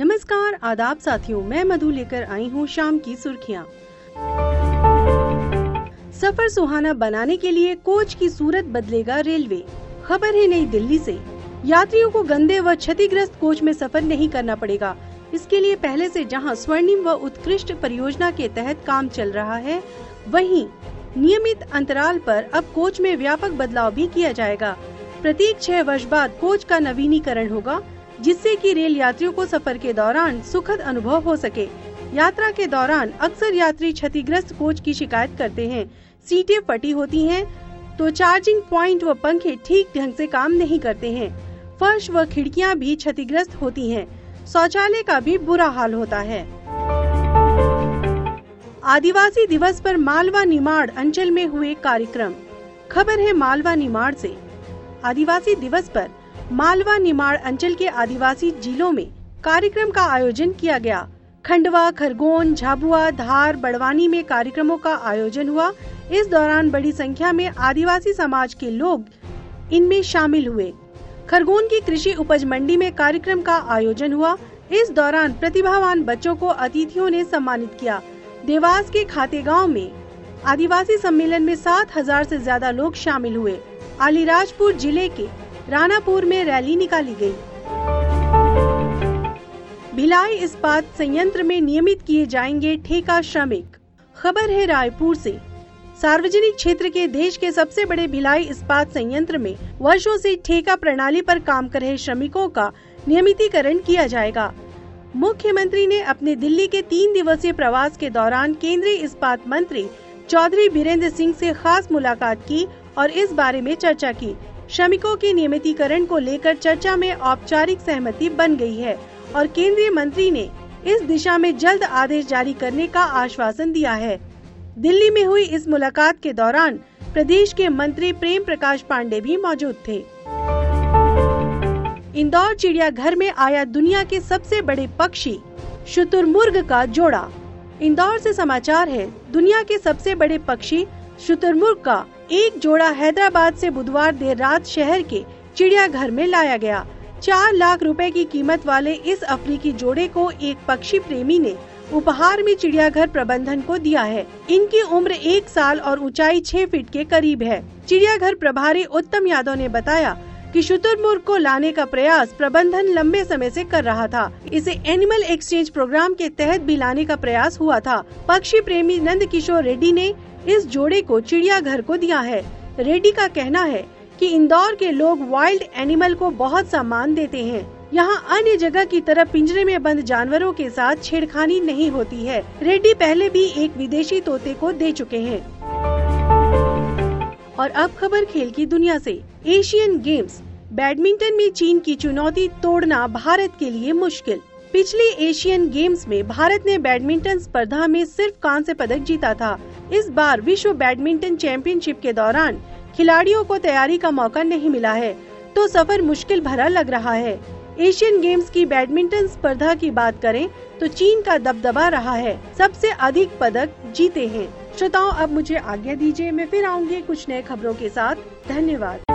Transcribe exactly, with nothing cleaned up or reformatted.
नमस्कार, आदाब साथियों, मैं मधु लेकर आई हूँ शाम की सुर्खियाँ। सफर सुहाना बनाने के लिए कोच की सूरत बदलेगा रेलवे। खबर है नई दिल्ली से। यात्रियों को गंदे व क्षतिग्रस्त कोच में सफर नहीं करना पड़ेगा। इसके लिए पहले से जहां स्वर्णिम व उत्कृष्ट परियोजना के तहत काम चल रहा है, वहीं नियमित अंतराल पर अब कोच में व्यापक बदलाव भी किया जाएगा। प्रत्येक छह वर्ष बाद कोच का नवीनीकरण होगा, जिससे कि रेल यात्रियों को सफर के दौरान सुखद अनुभव हो सके। यात्रा के दौरान अक्सर यात्री क्षतिग्रस्त कोच की शिकायत करते हैं। सीटें फटी होती हैं, तो चार्जिंग पॉइंट व पंखे ठीक ढंग से काम नहीं करते हैं। फर्श व खिड़कियां भी क्षतिग्रस्त होती हैं। शौचालय का भी बुरा हाल होता है। आदिवासी दिवस पर मालवा निमाड़ अंचल में हुए कार्यक्रम। खबर है मालवा निमाड़ से। आदिवासी दिवस पर मालवा निमाड़ अंचल के आदिवासी जिलों में कार्यक्रम का आयोजन किया गया। खंडवा, खरगोन, झाबुआ, धार, बड़वानी में कार्यक्रमों का आयोजन हुआ। इस दौरान बड़ी संख्या में आदिवासी समाज के लोग इनमें शामिल हुए। खरगोन की कृषि उपज मंडी में कार्यक्रम का आयोजन हुआ। इस दौरान प्रतिभावान बच्चों को अतिथियों ने सम्मानित किया। देवास के खातेगांव में आदिवासी सम्मेलन में सात हजार से ज्यादा लोग शामिल हुए। अलीराजपुर जिले के रानापुर में रैली निकाली गई। भिलाई इस्पात संयंत्र में नियमित किए जाएंगे ठेका श्रमिक। खबर है रायपुर से। सार्वजनिक क्षेत्र के देश के सबसे बड़े भिलाई इस्पात संयंत्र में वर्षों से ठेका प्रणाली पर काम कर रहे श्रमिकों का नियमितीकरण किया जाएगा। मुख्यमंत्री ने अपने दिल्ली के तीन दिवसीय प्रवास के दौरान केंद्रीय इस्पात मंत्री चौधरी बीरेंद्र सिंह से खास मुलाकात की और इस बारे में चर्चा की। श्रमिकों के नियमितीकरण को लेकर चर्चा में औपचारिक सहमति बन गई है और केंद्रीय मंत्री ने इस दिशा में जल्द आदेश जारी करने का आश्वासन दिया है। दिल्ली में हुई इस मुलाकात के दौरान प्रदेश के मंत्री प्रेम प्रकाश पांडे भी मौजूद थे। इंदौर चिड़ियाघर में आया दुनिया के सबसे बड़े पक्षी शुतुरमुर्ग का जोड़ा। इंदौर से समाचार है। दुनिया के सबसे बड़े पक्षी शुतुरमुर्ग का एक जोड़ा हैदराबाद से बुधवार देर रात शहर के चिड़ियाघर में लाया गया। चार लाख रुपए की कीमत वाले इस अफ्रीकी जोड़े को एक पक्षी प्रेमी ने उपहार में चिड़ियाघर प्रबंधन को दिया है। इनकी उम्र एक साल और ऊंचाई छह फीट के करीब है। चिड़ियाघर प्रभारी उत्तम यादव ने बताया कि शुतुरमुर्ग को लाने का प्रयास प्रबंधन लंबे समय से कर रहा था। इसे एनिमल एक्सचेंज प्रोग्राम के तहत भी लाने का प्रयास हुआ था। पक्षी प्रेमी नंद किशोर रेड्डी ने इस जोड़े को चिड़ियाघर को दिया है। रेड्डी का कहना है कि इंदौर के लोग वाइल्ड एनिमल को बहुत सम्मान देते हैं। यहाँ अन्य जगह की तरह पिंजरे में बंद जानवरों के साथ छेड़खानी नहीं होती है। रेड्डी पहले भी एक विदेशी तोते को दे चुके हैं। और अब खबर खेल की दुनिया से। एशियन गेम्स बैडमिंटन में चीन की चुनौती तोड़ना भारत के लिए मुश्किल। पिछले एशियन गेम्स में भारत ने बैडमिंटन स्पर्धा में सिर्फ कांस्य पदक जीता था। इस बार विश्व बैडमिंटन चैंपियनशिप के दौरान खिलाड़ियों को तैयारी का मौका नहीं मिला है, तो सफर मुश्किल भरा लग रहा है। एशियन गेम्स की बैडमिंटन स्पर्धा की बात करें तो चीन का दबदबा रहा है, सबसे अधिक पदक जीते हैं। श्रोताओं, अब मुझे आज्ञा दीजिए, मैं फिर आऊंगी कुछ नए खबरों के साथ। धन्यवाद।